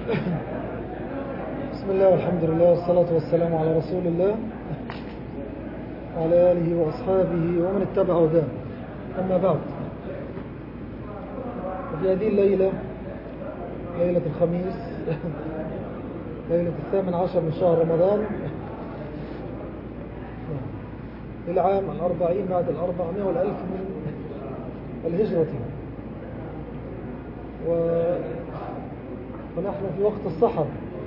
بسم الله والحمد لله والصلاة والسلام على رسول الله وعلى آله وأصحابه ومن اتبع هداه. أما بعد، في هذه الليلة، ليلة الخميس، ليلة 18 من شهر رمضان للعام 40 بعد 400 والألف من الهجرة، ونحن في وقت السحر.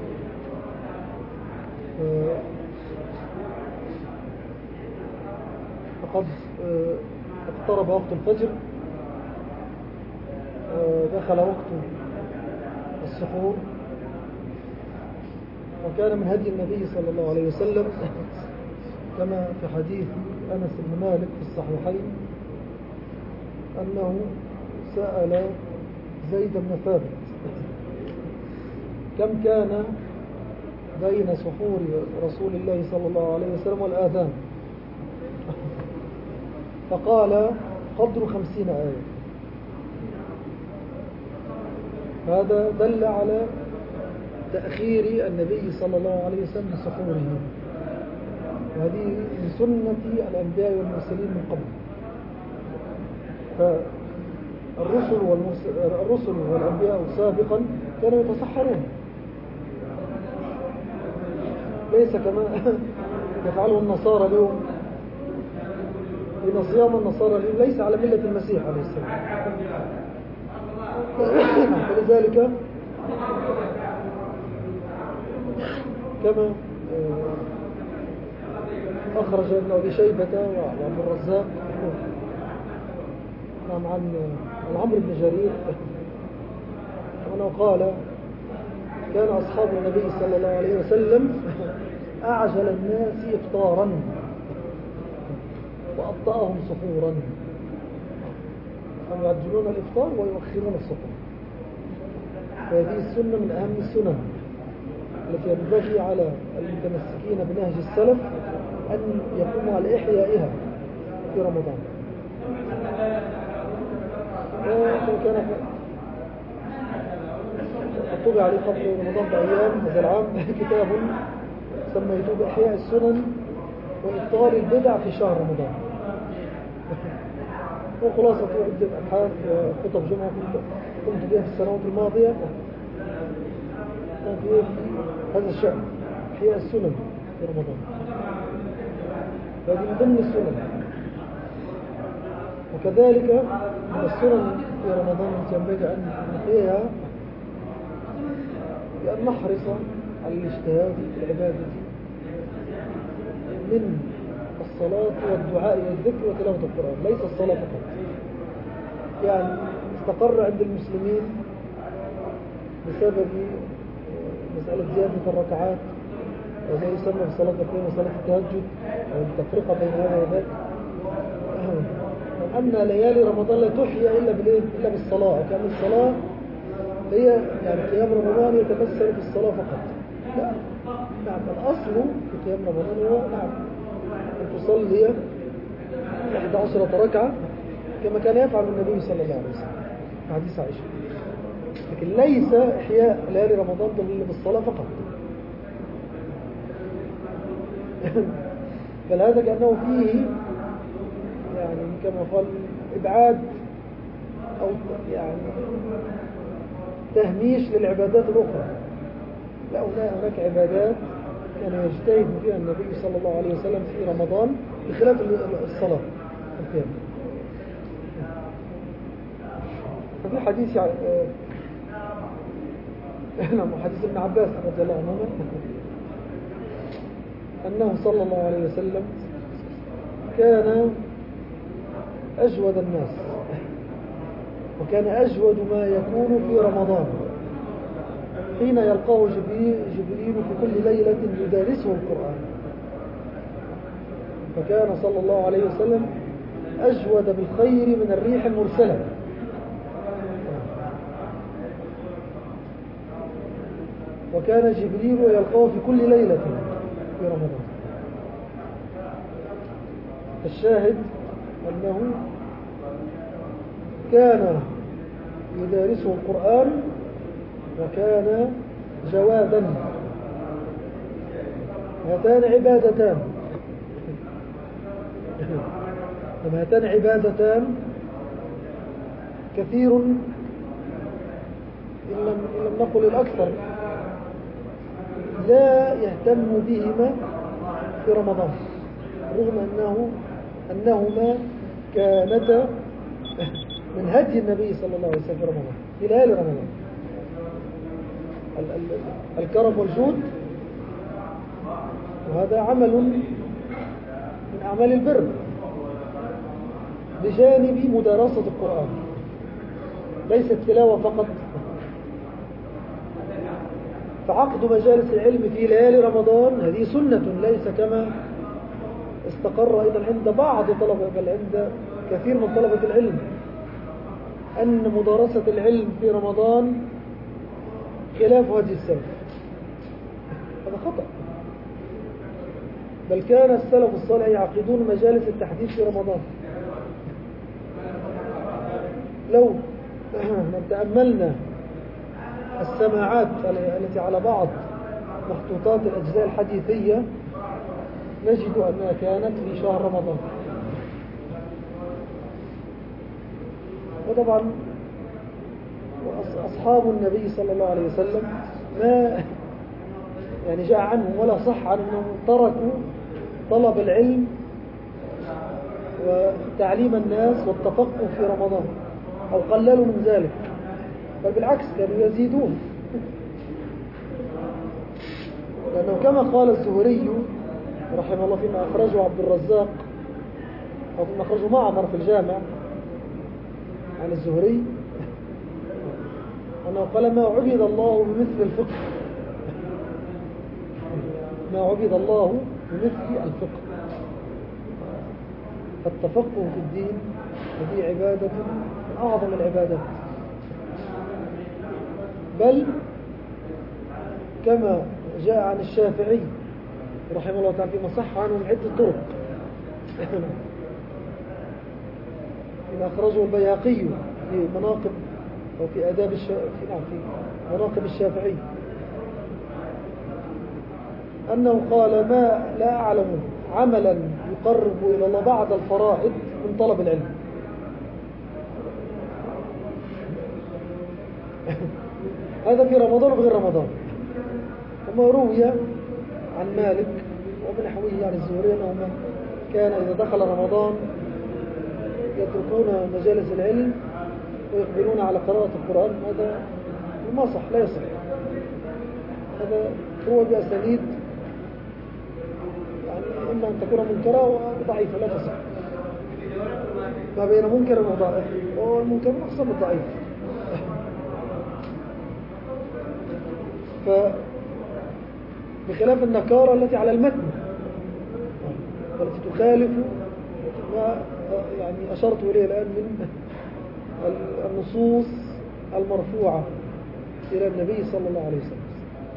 فقد اقترب وقت الفجر، دخل وقت السحور، وكان من هدي النبي صلى الله عليه وسلم كما في حديث أنس بن مالك في الصحيحين أنه سأل زيد بن ثابت كم كان بين سحور رسول الله صلى الله عليه وسلم والآذان، فقال قدر 50 آية. هذا دل على تأخير النبي صلى الله عليه وسلم لسحوره، وهذه من سنة الأنبياء والمرسلين من قبل. فالرسل والأنبياء سابقا كانوا يتسحرون، ليس كما يفعله النصارى اليوم، إن صيام النصارى اليوم ليس على ملة المسيح عليه السلام. فلذلك كما أخرج ابن أبي شيبة وعبد الرزاق عن عمرو بن جرير أنه قال كان أصحاب النبي صلى الله عليه وسلم أعجل الناس إفطارا وأبطأهم سحورا، هم يعجلون الإفطار ويؤخرون السحور. فهذه السنة من أهم السنن التي ينبغي على المتمسكين بنهج السلف أن يقوموا على إحيائها في رمضان. وكان طبع عليه قبل رمضان بأيام هذا العام كتاب سميته بإحياء السنن وإبطال البدع في شهر رمضان، وخلاصة عدة أبحاث وخطب جمعة قمت بها في السنوات الماضية في هذا الشأن، إحياء السنن في رمضان. هذه من ضمن السنن. وكذلك من السنن في رمضان التي ينبغي أن نحييها بأن نحرص على الاجتهاد في العبادة من الصلاة والدعاء والذكر وتلاوة القرآن، ليس الصلاة فقط. يعني استقر عند المسلمين بسبب مسألة زيادة الركعات وما يسمى بصلاة القيام وصلاة التهجد والتفرقة بين هذا وذاك، أن ليالي رمضان لا تحيى إلا بالصلاة، وكأن الصلاة هي يعني قيام رمضان يتمثل في الصلاة فقط. لا، نعم، الأصل في قيام رمضان هو نعم أن تصلي 11 ركعة كما كان يفعل النبي صلى الله عليه وسلم في حديث عائشة، لكن ليس إحياء ليالي رمضان بالصلاة فقط. بل هذا كأنه فيه يعني كما قال إبعاد أو يعني تهميش للعبادات الأخرى. لا، هناك عبادات كان يجتهد فيها النبي صلى الله عليه وسلم في رمضان بخلاف الصلاة القيام. ففي حديث حديث ابن عباس رضي الله عنه أنه صلى الله عليه وسلم كان أجود الناس، وكان أجود ما يكون في رمضان حين يلقاه جبريل في كل ليلة يدارسه القرآن. فكان صلى الله عليه وسلم أجود بالخير من الريح المرسلة. وكان جبريل يلقاه في كل ليلة في رمضان. الشاهد أنه كان يدارسه القرآن، وكان جوادا. هاتان عبادتان. هاتان عبادتان كثير إن لم نقل الأكثر لا يهتم بهما في رمضان، رغم أنهما كانتا من هدي النبي صلى الله عليه وسلم في رمضان، في ليالي رمضان. الكرم والجود، وهذا عمل من أعمال البر بجانب مدارسة القرآن، ليست تلاوة فقط. فعقد مجالس العلم في ليالي رمضان هذه سنة، ليس كما استقر أيضا عند بعض طلبة، بل عند كثير من طلبة العلم، أن مدارسة العلم في رمضان خلاف هذه السلف. هذا خطأ. بل كان السلف الصالح يعقدون مجالس التحديث في رمضان. لو تأملنا السماعات التي على بعض مخطوطات الأجزاء الحديثية نجد أنها كانت في شهر رمضان. وطبعا أصحاب النبي صلى الله عليه وسلم ما يعني جاء عنهم ولا صح عنهم تركوا طلب العلم وتعليم الناس والتفقه في رمضان أو قللوا من ذلك، بل بالعكس كانوا يزيدون. لأنه كما قال الزهري رحمه الله فيما أخرجه عبد الرزاق أو فيما أخرجه معمر في الجامع عن الزهري، أنه قال: ما عبد الله بمثل الفقه، ما عبد الله بمثل الفقه. فالتفقه في الدين هذه عبادة من أعظم العبادات، بل كما جاء عن الشافعي رحمه الله تعالى فيما صح عنه من عدة طرق، فيما أخرجه البيهقي في مناقب أو في آداب في مناقب الشافعي، أنه قال: ما لا أعلم عملا يقرب إلى الله بعد الفرائض من طلب العلم. هذا في رمضان وغير رمضان. وما روي عن مالك وابن حويه عن الزهري أنه كان إذا دخل رمضان يتركون مجالس العلم ويقبلون على قراءة القرآن. هذا ما صح، لا يصح. هذا هو بأسانيد يعني إما أن تكون منكرة وضعيفة لا تصح. ما بين منكر وضعيف، والمنكر أحسن الضعيف. بخلاف النكارة التي على المتن والتي تخالف ما يعني أشرت إليه الآن من النصوص المرفوعة إلى النبي صلى الله عليه وسلم.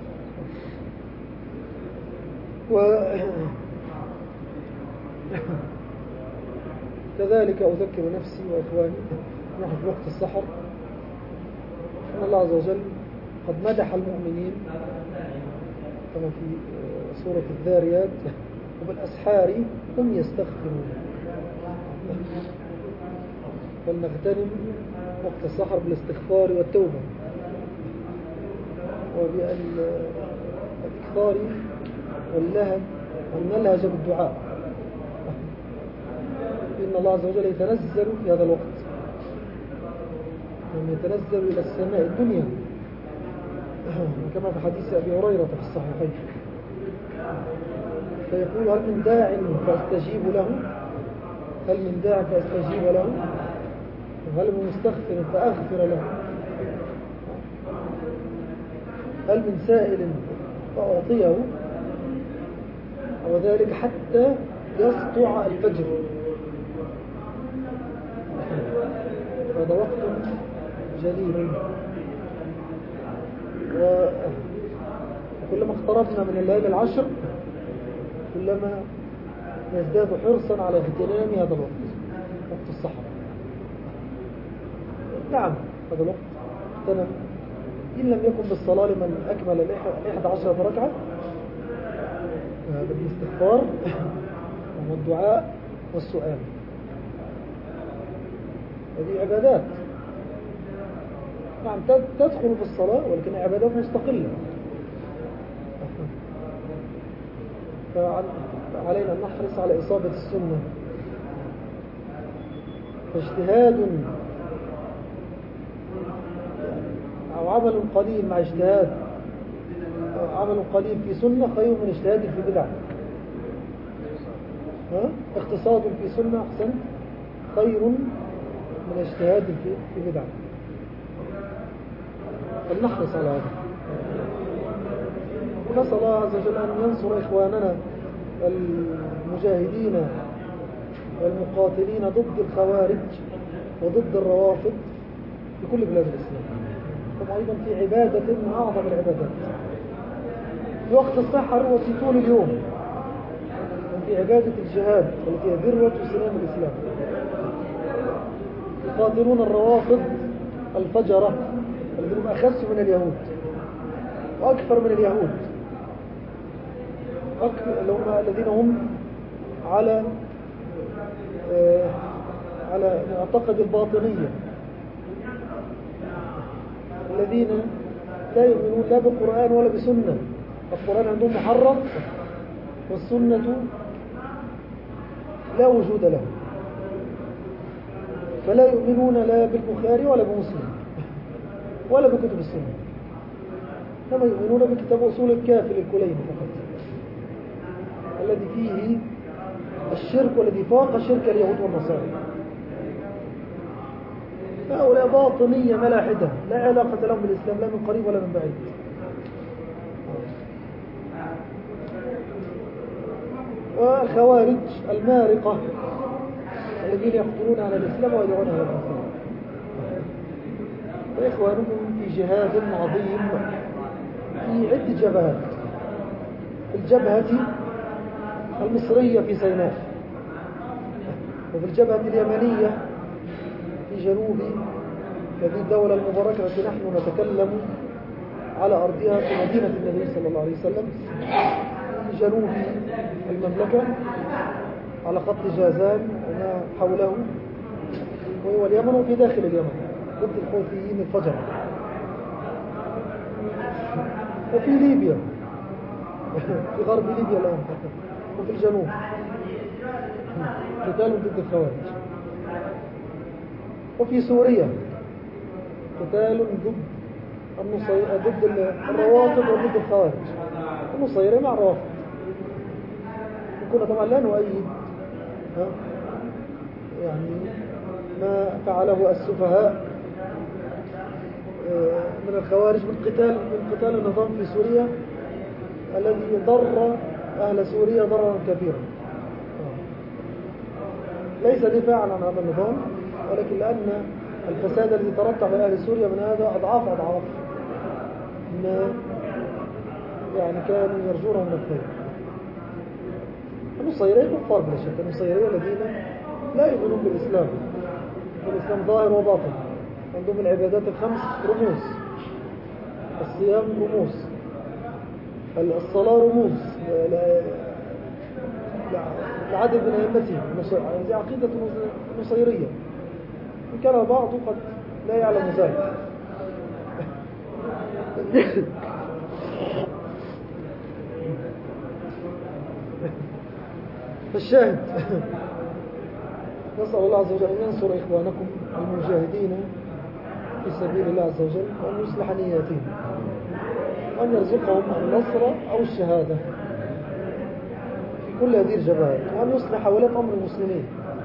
كذلك أذكر نفسي وإخواني نحن في وقت السحر أن الله عز وجل قد مدح المؤمنين كما في سورة الذاريات: وبالأسحار هم يستغفرون. فلنغتنم وقت السحر بالاستغفار والتوبة وبالإكثار والنلهج بالدعاء، إن الله عز وجل يتنزل في هذا الوقت، يتنزل إلى السماء الدنيا كما في حديث أبي هريرة في الصحيحين، فيقول: هل من داع فأستجيب له؟ هل من داع فأستجيب له؟ هل من مستغفر فأغفر له؟ هل من سائل فأعطيه؟ وذلك حتى يسطع الفجر. هذا وقت جليل، وكلما اقتربنا من الليالي العشر كلما نزداد حرصا على اغتنام هذا الوقت، وقت السحر. نعم هذا الوقت اغتنم إن لم يكن بالصلاة لمن أكمل 11 ركعة بالاستغفار والدعاء والسؤال. هذه عبادات نعم تدخل في الصلاة، ولكن عبادات مستقلة. فعلينا أن نحرص على إصابة السنة. فاجتهاد أو عمل قليل مع اجتهاد، أو عمل قليل في سنة خير من اجتهاد في بدعة. اقتصاد في سنة أحسن خير من اجتهاد في بدعة. فلنحرص على هذا. ونسأل الله عز وجل أن ينصر إخواننا المجاهدين والمقاتلين ضد الخوارج وضد الروافض في كل بلاد الإسلام. ثم أيضا في عبادة من أعظم العبادات في وقت السحر وفي طول اليوم، في عبادة الجهاد التي هي ذروة سنام الإسلام. يقاتلون الروافض الفجرة الذين أخس من اليهود وأكثر من اليهود، الذين هم على معتقد الباطنية، الذين لا يؤمنون لا بالقرآن ولا بسنة. القرآن عندهم محرف والسنة لا وجود له، فلا يؤمنون لا بالبخاري ولا بمسلم ولا بكتب السنة، كما يؤمنون بكتاب أصول الكافي للكلين فقط، الذي فيه الشرك والذي فاق شرك اليهود والنصارى. هؤلاء باطنية ملاحدة لا علاقة لهم بالإسلام لا من قريب ولا من بعيد. والخوارج المارقة الذين يقتلون على الإسلام ويدعون على الإسلام. وإخوانكم في جهاد عظيم في عدة جبهات. في الجبهة المصرية في سيناء، وفي الجبهة اليمنية في جنوب هذه الدولة المباركة التي نحن نتكلم على أرضها في مدينة النبي صلى الله عليه وسلم، في جنوب المملكة على خط جازان وما حوله وهو اليمن، وفي داخل اليمن ضد الحوثيين الفجر، وفي ليبيا في غرب ليبيا الآن، وفي الجنوب قتال ضد الخوارج، وفي سوريا قتال ضد الروافض وضد الخوارج. النصيرية مع الروافض. كنا طبعا لا نؤيد يعني ما فعله السفهاء من الخوارج من قتال النظام في سوريا الذي ضر أهل سوريا ضررا كبيرا، ليس دفاعا عن هذا النظام، ولكن لأن الفساد الذي ترتب على أهل سوريا من هذا أضعاف ما يعني كانوا يرجونه من الخير. النصيرية كفار بلا شك، النصيرية الذين لا يؤمنون بالإسلام، والإسلام ظاهر وباطن. عندهم العبادات الخمس رموز، الصيام رموز، الصلاة رموز لعدد من أئمتهم. هذه عقيدة نصيرية، إن كان البعض قد لا يعلم ذلك. فالشاهد نسأل الله عز وجل أن ينصر إخوانكم المجاهدين في سبيل الله عز وجل، وأن يصلح نياتهم، وأن يرزقهم النصر أو الشهادة في كل هذه الجبهات، وأن يصلح ولاة أمر المسلمين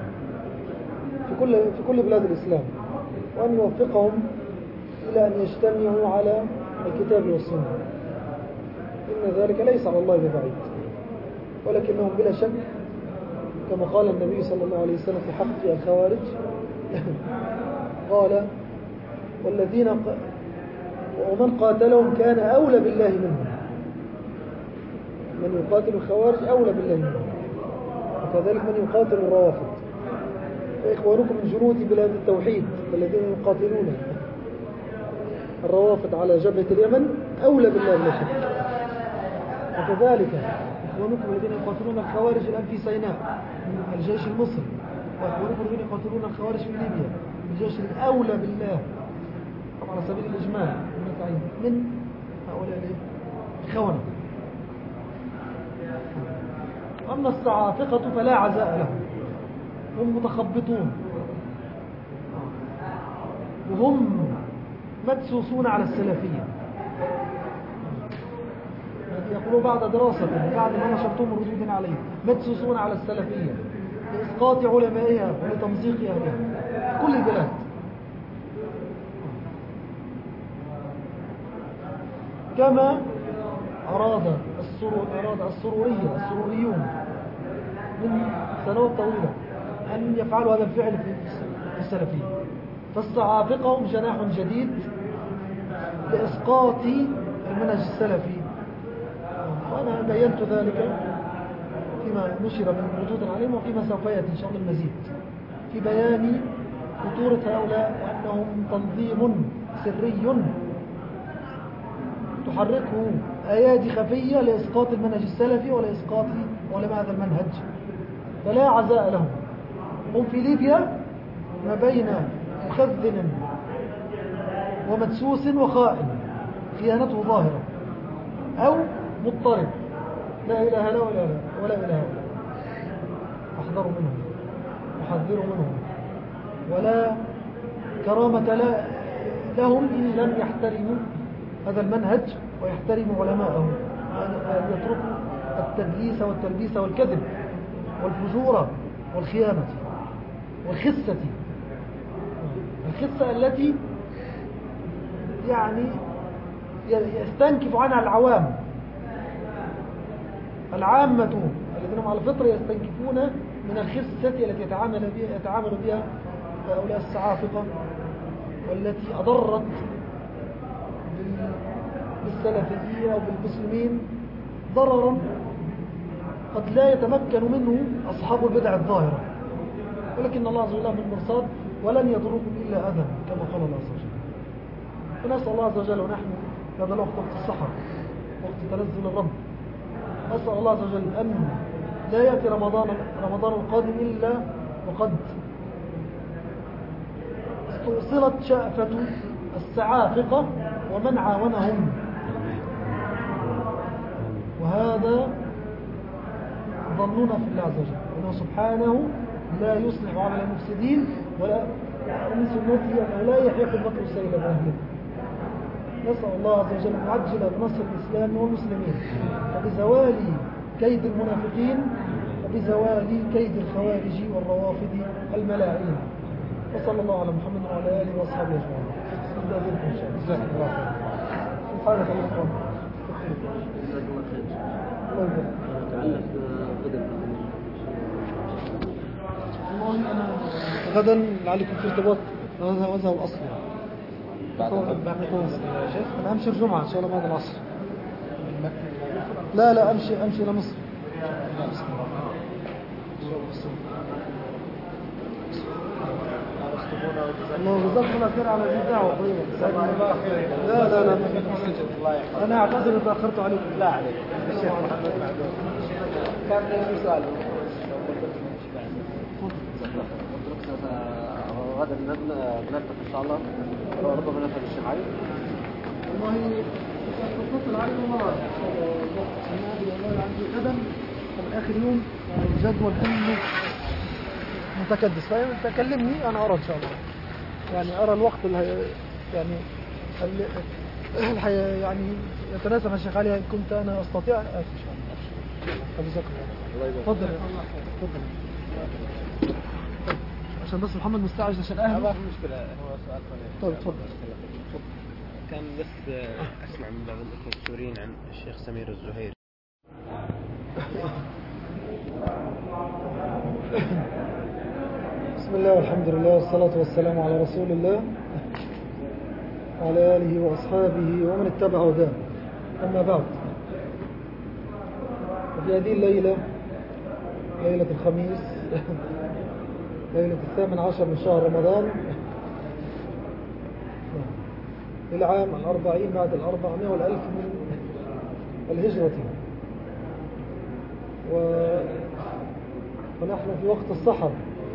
في كل بلاد الإسلام، وأن يوفقهم إلى أن يجتمعوا على الكتاب والسنة. إن ذلك ليس على الله ببعيد، ولكنهم بلا شك كما قال النبي صلى الله عليه وسلم في حق الخوارج قال: ومن قاتلهم كان أولى بالله منهم. من يقاتل الخوارج أولى بالله منهم، وكذلك من يقاتل الروافض. فإخوانكم من جنود بلاد التوحيد الذين يقاتلون الروافض على جبهة اليمن أولى بالله بلا شك. وكذلك إخوانكم الذين يقاتلون الخوارج الآن في سيناء من الجيش المصري، وإخوانكم الذين يقاتلون الخوارج في ليبيا من الجيش الأولى بالله، طبعا على سبيل الإجمال من هؤلاء الخونة. أما الصعافقة فلا عزاء لهم، هم متخبطون وهم مدسوسون على السلفية. يقولوا بعد دراسة بعد ما نشرتهم ردود عليه مدسوسون على السلفية لإسقاط علمائها ولتمزيق أهلها في كل البلاد. كما أراد السروريون من سنوات طويلة أن يفعلوا هذا الفعل في السلفية، فالصعافقة هم جناح جديد لإسقاط المنهج السلفي. وأنا بينت ذلك فيما نشر من ردود عليهم، وفيما سوف يأتي إن شاء الله المزيد في بيان خطورة هؤلاء وأنهم تنظيم سري تحركه أيادي خفية لإسقاط المنهج السلفي ولإسقاط علماء هذا المنهج، فلا عزاء لهم. هم في ليبيا ما بين مخذن ومدسوس وخائن خيانته ظاهرة، أو مضطرب لا إله لا ولا إله لا. أحذروا منهم وحذروا منهم، ولا كرامة لهم إن لم يحترموا هذا المنهج ويحترموا علماءهم، أن يتركوا التدليس والتلبيس والكذب والفجور والخيانة والخسة، الخسة التي يعني يستنكف عنها العامة الذين هم على الفطرة يستنكفون من الخسة التي يتعامل بها هؤلاء الصعافقة، والتي أضرت بالسلفيين أو بالمسلمين ضررا قد لا يتمكن منه أصحاب البدع الظاهرة، ولكن الله عز وجل من مرصاد ولن يضركم إلا أذى كما قال الله عز وجل. ونسأل الله عز وجل ونحن هذا الوقت وقت السحر وقت تنزل الرب، نسأل الله عز وجل أن لا يأتي رمضان القادم إلا وقد استؤصلت شأفة السعافقة ومن عاونهم، وهذا ظننا في الله عز وجل أنه سبحانه لا يصلح عمل المفسدين، ولا من سنته أنه لا يحيق المكر السيء بأهله. نسأل الله عز وجل أن يعجل بنصر الإسلام والمسلمين وبزوال كيد المنافقين وبزوال كيد الخوارج والروافض الملاعين. وصلى الله على محمد وعلى آله وأصحابه أجمعين. سبحانك اللهم والله أنا غدا لعلكم في ارتباط وذهب أصلا بعد أنا أمشي الجمعة إن شاء الله بعد العصر. لا أمشي إلى مصر. الله جزاكم الله خير على الدعوة طيبة. لا أنا أعتذر إذا تأخرت عليكم. لا عليك الشيخ محمد معدود كان لي سؤال غدا نلتقي إن شاء الله، ربما نفهم الشيخ علي. والله اتصل علي والله غدا من آخر يوم الجدول كله متكدس، فتكلمني أنا أرى إن شاء الله، يعني أرى الوقت يعني يتناسب مع الشيخ علي. إن كنت أنا أستطيع إن شاء الله. جزاك الله. تفضل عشان بس محمد مستعجل عشان أهله. ما في مشكلة، هو سؤال ثاني. طيب تفضل. كان بس أسمع من بعض الأخوة السوريين عن الشيخ سمير الزهيري. بسم الله والحمد لله والصلاة والسلام على رسول الله وعلى آله وأصحابه ومن اتبع هداه. أما بعد، وفي هذه الليلة ليلة الخميس ليلة 18 من شهر رمضان العام 40 بعد 400 والألف من الهجرة، ونحن في وقت السحر.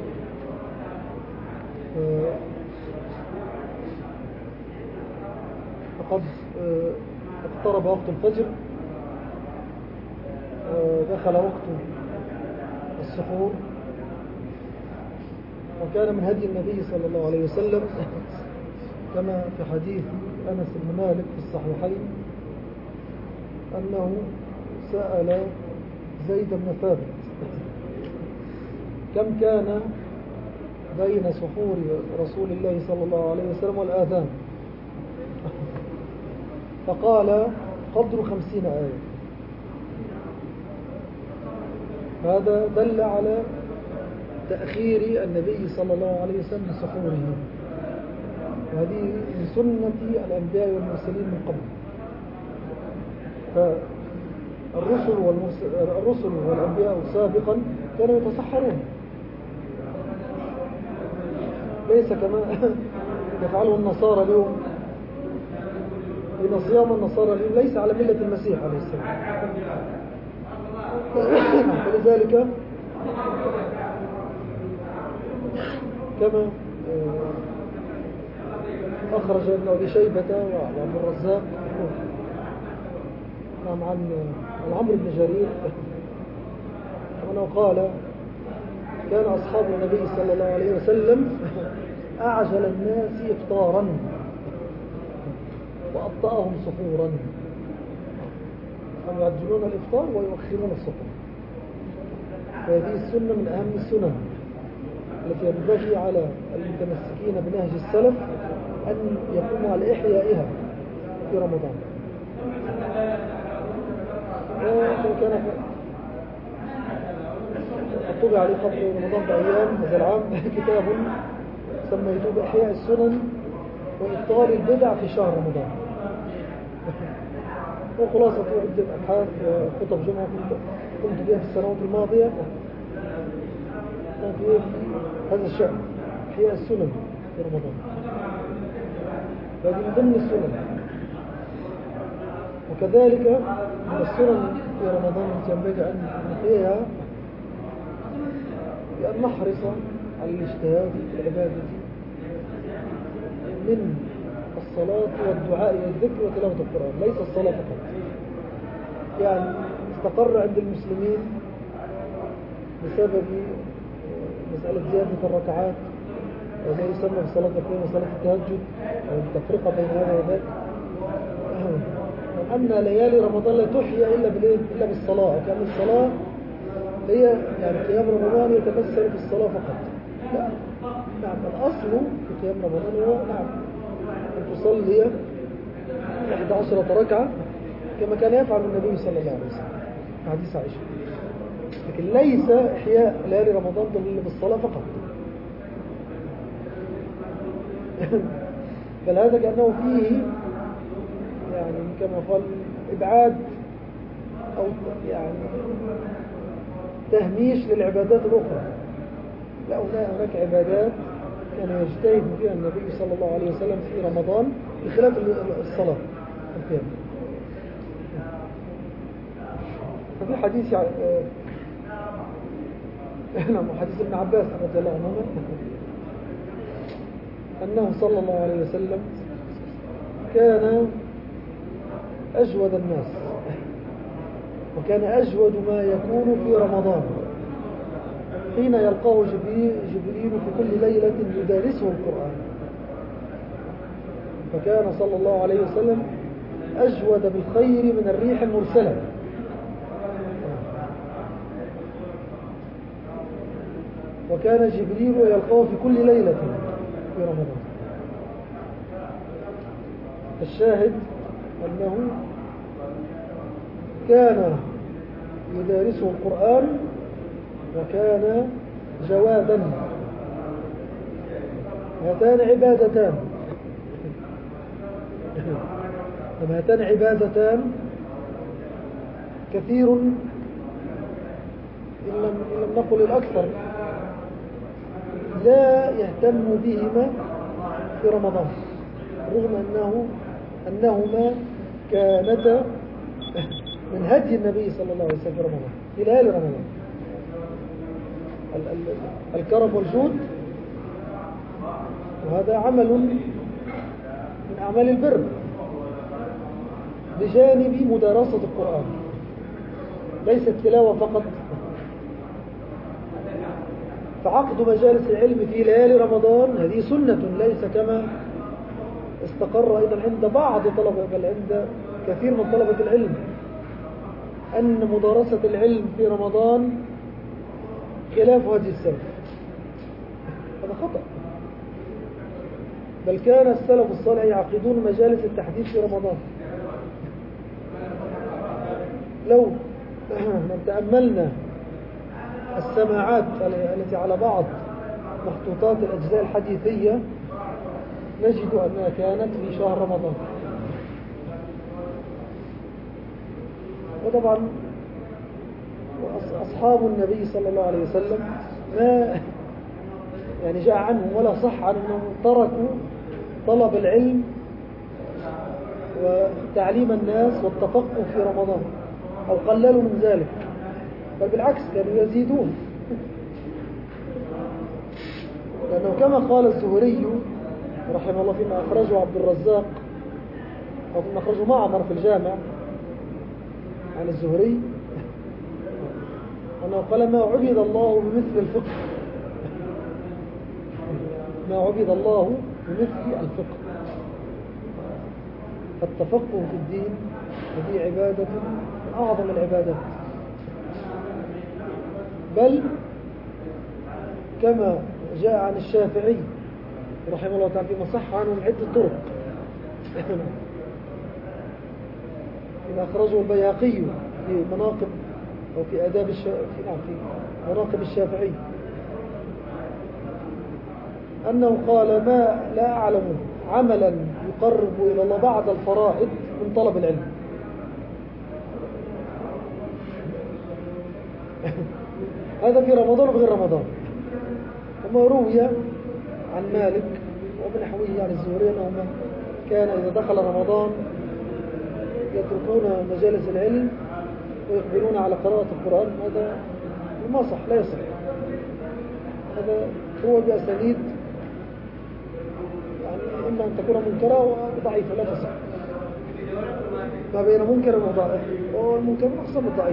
فقد اقترب وقت الفجر، دخل وقت السحور. وكان من هدي النبي صلى الله عليه وسلم كما في حديث أنس بن مالك في الصحيحين أنه سأل زيد بن ثابت كم كان بين سحور رسول الله صلى الله عليه وسلم والآذان، فقال قدر 50 آية. هذا دل على تأخير النبي صلى الله عليه وسلم لسحوره، وهذه من سنة الأنبياء والمرسلين من قبل. فالرسل والأنبياء سابقا كانوا يتسحرون، ليس كما يفعله النصارى اليوم، لأن صيام النصارى اليوم ليس على ملة المسيح عليه السلام. فلذلك كما أخرج ابن أبي شيبة وعبد الرزاق عن عمرو بن جرير أنه قال كان أصحاب النبي صلى الله عليه وسلم أعجل الناس إفطارا وأبطأهم سحورا، هم يعجلون الإفطار ويؤخرون السحور. فهذه السنة من أهم السنن التي ينبغي على المتمسكين بنهج السلف أن يقوموا على إحيائها في رمضان. وكان طبع عليه قبل رمضان بأيام هذا العام كتاب سميته بإحياء السنن وإبطال البدع في شهر رمضان، وخلاصة عدة أبحاث وخطب جمعة قمت بها في السنوات الماضية في هذا الشأن، إحياء السنن في رمضان. هذه من ضمن السنن. وكذلك من السنن في رمضان التي ينبغي أن نحييها بأن نحرص على الاجتهاد في العبادة من الصلاة والدعاء والذكر وتلاوة القرآن، ليس الصلاة فقط. يعني استقر عند المسلمين بسبب مسألة زيادة الركعات وما يسمى بصلاة القيام وصلاة التهجد أو التفرقة بين هذا وذاك، أن ليالي رمضان لا تحيا إلا بالصلاة، وكأن الصلاة هي يعني قيام رمضان يتمثل في الصلاة فقط. لا، نعم، الأصل في قيام رمضان هو نعم أن تصلي 11 ركعة كما كان يفعل النبي صلى الله عليه وسلم في حديث عائشة، لكن ليس إحياء ليالي رمضان بالصلاة فقط. بل هذا كأنه فيه يعني كما قال إبعاد أو يعني تهميش للعبادات الأخرى. لا، هناك عبادات كان يجتهد فيها النبي صلى الله عليه وسلم في رمضان بخلاف الصلاة القيام. ففي حديث حديث ابن عباس رضي الله عنهما أنه صلى الله عليه وسلم كان أجود الناس، وكان أجود ما يكون في رمضان حين يلقاه جبريل في كل ليلة يدارسه القرآن. فكان صلى الله عليه وسلم أجود بالخير من الريح المرسلة. وكان جبريل يلقاه في كل ليلة في رمضان. الشاهد أنه كان يدارسه القرآن وكان جوادا. هاتان عبادتان كثير إن لم نقل الأكثر لا يهتم بهما في رمضان، رغم أنهما كانتا من هدي النبي صلى الله عليه وسلم في رمضان، في ليالي رمضان. الكرم والجود، وهذا عمل من أعمال البر بجانب مدارسة القرآن، ليست تلاوة فقط. فعقد مجالس العلم في ليالي رمضان هذه سنة، ليس كما استقر أيضا عند بعض طلبة، بل عند كثير من طلبة العلم، أن مدارسة العلم في رمضان خلاف هذه السلف. هذا خطأ. بل كان السلف الصالح يعقدون مجالس التحديث في رمضان. لو تأملنا السماعات التي على بعض مخطوطات الأجزاء الحديثية نجد أنها كانت في شهر رمضان. وطبعا أصحاب النبي صلى الله عليه وسلم ما يعني جاء عنهم ولا صح عنهم تركوا طلب العلم وتعليم الناس والتفقه في رمضان أو قللوا من ذلك، بل بالعكس كانوا يزيدون. لأنه كما قال الزهري رحمه الله فيما أخرجه عبد الرزاق أو فيما أخرجه معمر في الجامع عن الزهري، أنه قال: ما عبد الله بمثل الفقه، ما عبد الله بمثل الفقه. التفقه في الدين هذه عبادة من أعظم العبادات، بل كما جاء عن الشافعي رحمه الله تعالى فيما صح عنه من عدة طرق، فيما أخرجه البيهقي في مناقب أو في آداب في مناقب الشافعي، أنه قال: ما لا أعلم عملا يقرب إلى الله بعد الفرائض من طلب العلم. هذا في رمضان وغير رمضان. وما روي عن مالك وابن حوي عن الزهري أنهما كان إذا دخل رمضان يتركون مجالس العلم ويقبلون على قراءة القرآن. هذا ما صح، لا يصح. هذا هو بأسانيد يعني إما أن تكون منكرة وضعيفة لا تصح. ما بين منكر وضعيف، والمنكر أقصى من الضعيف.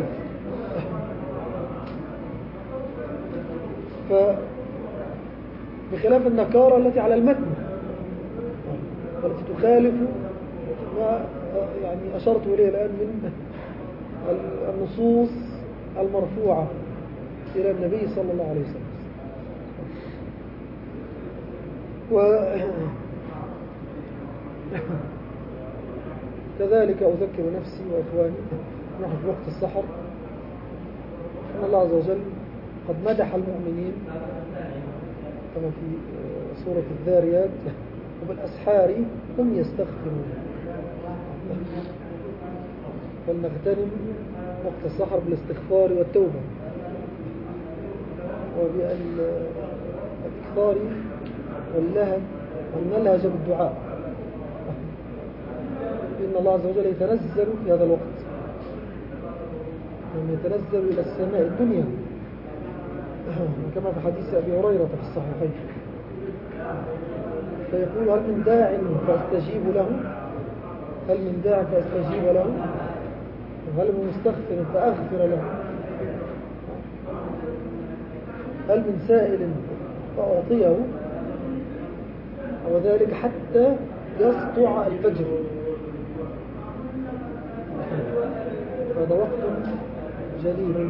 بخلاف النكارة التي على المتن والتي تخالف ما يعني أشرت إليه الآن من النصوص المرفوعة إلى النبي صلى الله عليه وسلم. كذلك أذكر نفسي وإخواني نحن في وقت السحر أن الله عز وجل قد مدح المؤمنين كما في سورة الذاريات: وبالأسحار هم يستغفرون. فلنغتنم وقت السحر بالاستغفار والتوبة وبالإكثار والنلهج بالدعاء، إن الله عز وجل يتنزل في هذا الوقت، يتنزل إلى السماء الدنيا كما في حديث أبي هريرة في الصحيحين، فيقول: هل من داع فأستجيب له؟ هل من داع فأستجيب له؟ هل من مستغفر فأغفر له؟ هل من سائل فأعطيه؟ وذلك حتى يسطع الفجر. هذا وقت جليل،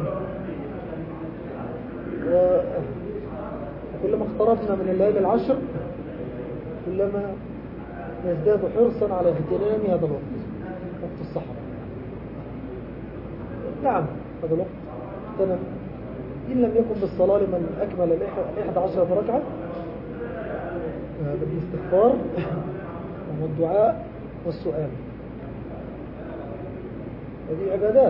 وكلما اقتربنا من الليالي العشر كلما نزداد حرصا على اغتنام هذا الوقت، وقت السحر. نعم هذا الوقت اغتنم إن لم يكن بالصلاة لمن أكمل 11 ركعة بالاستغفار والدعاء والسؤال. هذه عبادات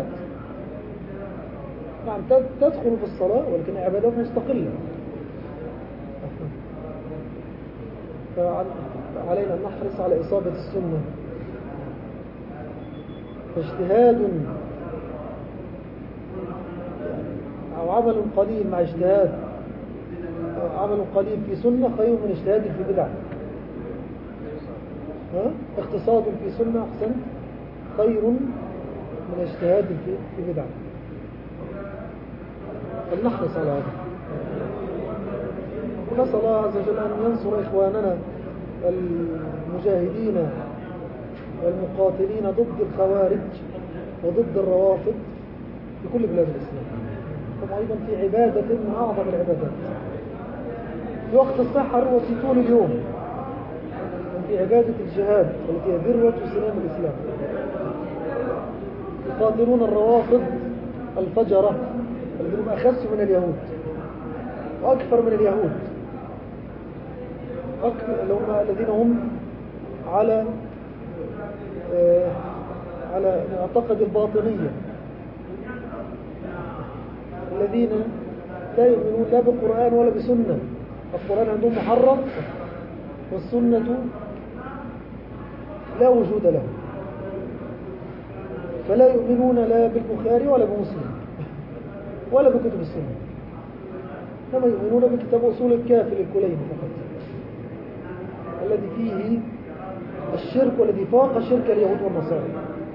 نعم تدخل في الصلاة، ولكن عبادات مستقلة. علينا أن نحرص على إصابة السنة. فاجتهاد أو عمل قليل مع اجتهاد، أو عمل قليل في سنة خير من اجتهاد في بدعة. اقتصاد في سنة أحسن خير من اجتهاد في بدعة. فلنحرص على هذا، ونسأل الله عز وجل أن ينصر إخواننا المجاهدين والمقاتلين ضد الخوارج وضد الروافض في كل بلاد الإسلام. طبعا أيضا في عبادة من أعظم العبادات في وقت السحر وفي طول اليوم، في عبادة الجهاد التي هي ذروة سنام الإسلام. يقاتلون الروافض الفجرة الذين هم أخس من اليهود وأكثر من اليهود، الذين هم على معتقد الباطنية، الذين لا يؤمنون لا بالقرآن ولا بسنة. القرآن عندهم محرف والسنة لا وجود له، فلا يؤمنون لا بالبخاري ولا بمسلم ولا بكتب السنة، كما يؤمنون بكتاب أصول الكافي للكلين فقط، الذي فيه الشرك والذي فاق شرك اليهود والنصارى.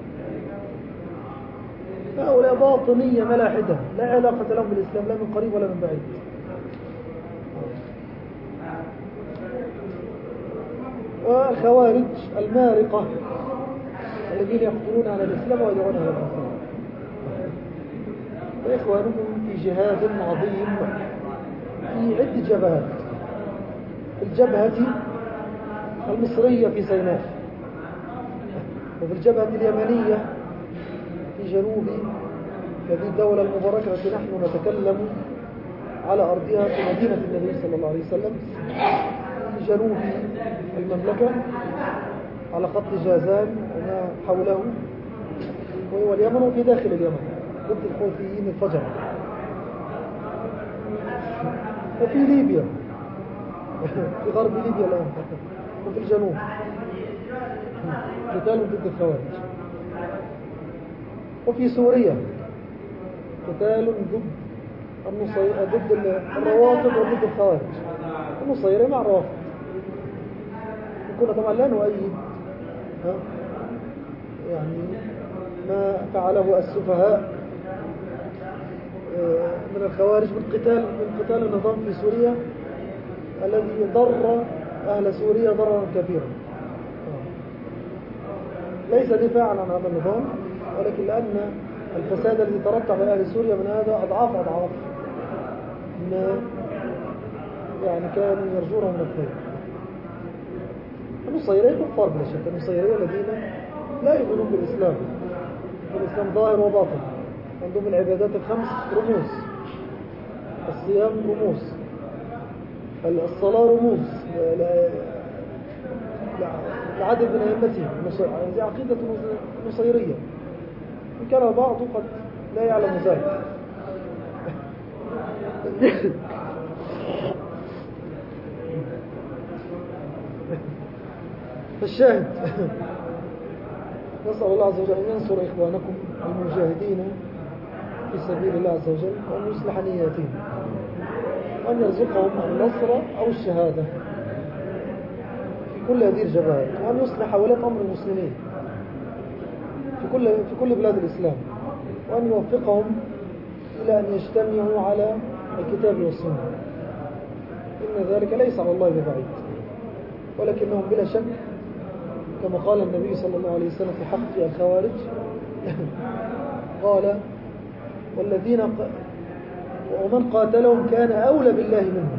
فهؤلاء باطنية ملاحدة لا علاقة لهم بالإسلام لا من قريب ولا من بعيد. والخوارج المارقة الذين يقتلون على الإسلام ويدعون على الإسلام. وإخوانكم في جهاد عظيم في عدة جبهات. الجبهة المصرية في سيناء، وفي الجبهة اليمنية في جنوب هذه الدولة المباركة التي نحن نتكلم على أرضها في مدينة النبي صلى الله عليه وسلم، في جنوب المملكة على خط جازان وما حوله وهو اليمن، وفي داخل اليمن ضد الحوثيين الفجر، وفي ليبيا في غرب ليبيا الآن، وفي الجنوب قتال ضد الخوارج، وفي سوريا قتال ضد الروافض وضد الخوارج، النصيرية مع الروافض. كنا طبعا لا نؤيد يعني ما فعله السفهاء من الخوارج من قتال النظام في سوريا الذي ضر أهل سوريا ضررا كبيرا، ليس دفاعا عن هذا النظام، ولكن لأن الفساد الذي ترتب على أهل سوريا من هذا أضعاف ما يعني كانوا يرجونه من الخير. النصيرية كفار بلا شك، النصيرية الذين لا يؤمنون بالإسلام، الإسلام ظاهر وباطن، عندهم العبادات الخمس رموز، الصيام رموز، الصلاة رموز لعدد من أئمتهم. هذه عقيدة نصيرية، إن كان البعض قد لا يعلم ذلك. فالشاهد نسأل الله عز وجل أن ينصر إخوانكم المجاهدين في سبيل الله عز وجل، وأن يصلح نياتهم، وأن يرزقهم النصر أو الشهادة في كل هذه الجبهات، وأن يصلح ولاة أمر المسلمين في كل بلاد الإسلام، وأن يوفقهم إلى أن يجتمعوا على الكتاب والسنة. إن ذلك ليس على الله ببعيد، ولكنهم بلا شك كما قال النبي صلى الله عليه وسلم في حق الخوارج قال ومن قاتلهم كان أولى بالله منهم،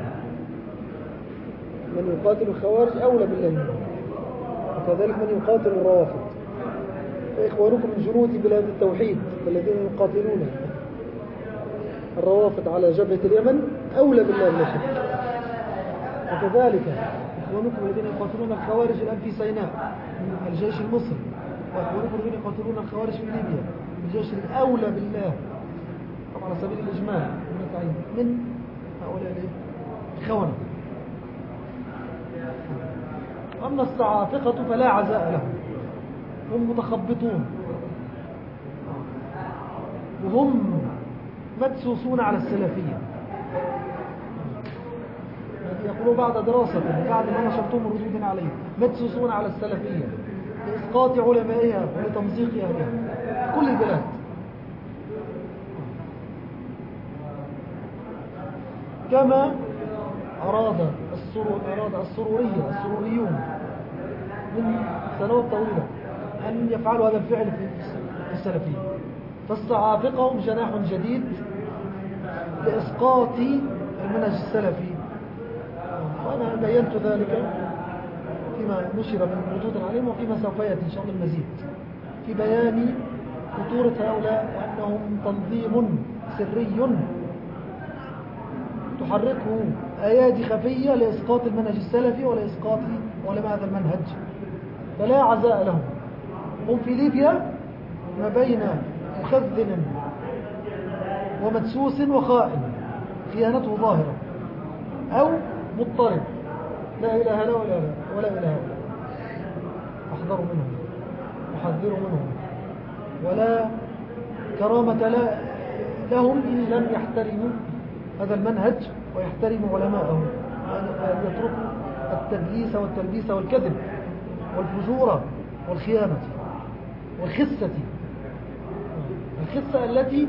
من يقاتل الخوارج أولى بالله منهم، وكذلك من يقاتل الروافض. فإخوانكم من جنود بلاد التوحيد الذين يقاتلون الروافض على جبهة اليمن أولى بالله من شك، وكذلك إخوانكم الذين يقاتلون الخوارج الآن في سيناء الجيش المصري، وإخوانكم الذين يقاتلون الخوارج في ليبيا الجيش الأولى بالله، طبعا على سبيل الإجمال من هؤلاء الخونة. أما الصعافقة فلا عزاء لهم، هم متخبطون وهم مدسوسون على السلفية. يقولوا بعد دراسة بعد ما نشرتهم ردود عليه مدسوسون على السلفية لإسقاط علمائها ولتمزيق أهلها في كل البلاد. كما أراد السروريون من سنوات طويلة أن يفعلوا هذا الفعل في السلفية، فالصعافقة هم جناح جديد لإسقاط المنهج السلفي. وأنا بينت ذلك فيما نشر من ردود عليهم وفيما سوف يأتي إن شاء الله المزيد في بيان خطورة هؤلاء وأنهم تنظيم سري تحركه أيادي خفية لإسقاط المنهج السلفي ولإسقاط علماء هذا المنهج، فلا عزاء لهم. هم في ليبيا ما بين مخذل ومدسوس وخائن خيانته ظاهرة، أو مضطرب لا إله له ولا إله له. أحذروا منهم وحذروا منهم، ولا كرامة لهم إن لم يحترموا هذا المنهج ويحترموا علماءهم، وأن يتركوا التدليس والتلبيس والكذب والفجور والخيانة والخسة، الخسة التي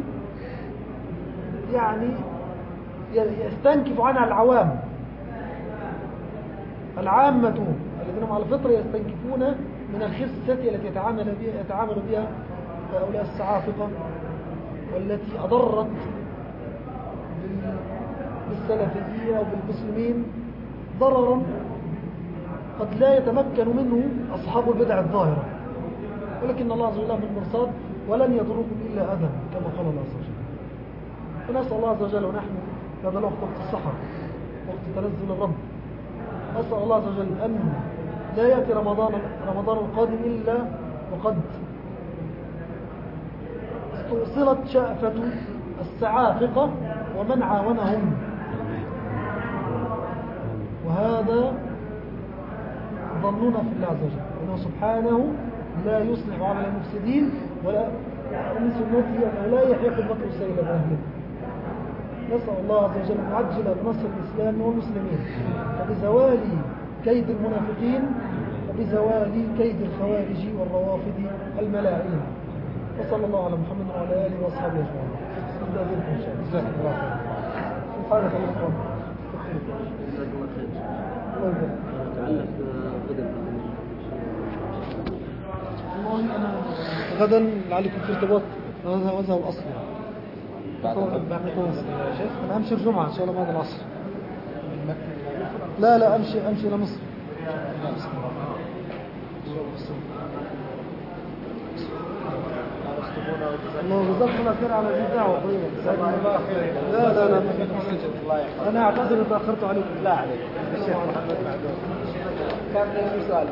يعني يستنكف عنها العوام. العامة الذين هم على الفطرة يستنكفون من الخسة التي يتعامل بها هؤلاء الصعافقة، والتي أضرت بالسلفية وبالمسلمين ضررا قد لا يتمكن منه أصحاب البدع الظاهرة، ولكن الله عز وجل من مرصاد ولن يضركم إلا أذى كما قال الله عز وجل. ونسأل الله عز وجل ونحن هذا الوقت وقت السحر وقت تنزل الرب، نسأل الله عز وجل أن لا يأتي رمضان القادم إلا وقد استؤصلت شأفة السعافقة ومن عاونهم، وهذا ظننا في الله عز وجل أنه سبحانه لا يصلح عمل المفسدين ولا من سنته أنه لا يحيق المكر السيء بأهله. نسأل الله عز وجل أن يعجل بنصر الإسلام والمسلمين وبزوال كيد المنافقين وبزوال كيد الخوارج والروافض الملاعين. وصلى الله على محمد وعلى آله وأصحابه أجمعين. جزاك الله خير. سبحانك اللهم والله أنا غدا لعلكم في ارتباط، هذا هو الأصل. أنا أمشي الجمعة إن شاء الله بعد العصر. لا أمشي إلى مصر. الله جزاكم الله خير على هذه الدعوة طيبة. لا أنا أعتذر إذا تأخرت عليكم. لا عليك الشيخ محمد معدوم كان لي سؤال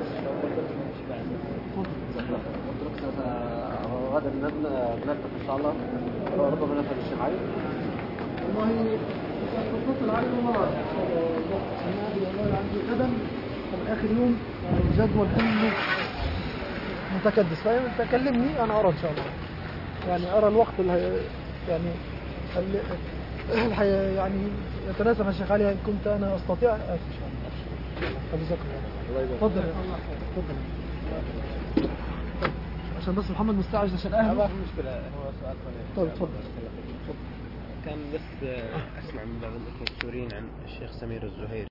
غدا بنلتقي إن شاء الله ربما نفعل الشيخ علي. والله تتصل علي مرات والله عندي غدا آخر يوم الجدول كله متكدس، فتكلمني أنا أرى إن شاء الله، يعني أرى الوقت يعني يتناسب مع الشيخ علي إن كنت أنا أستطيع إن شاء الله. جزاك الله. تفضل تفضل عشان بس محمد مستعجل عشان أهله. ما في مشكلة، هو سؤال ثاني. طيب تفضل. كان بس أسمع من بعض الأخوة السوريين عن الشيخ سمير الزهيري.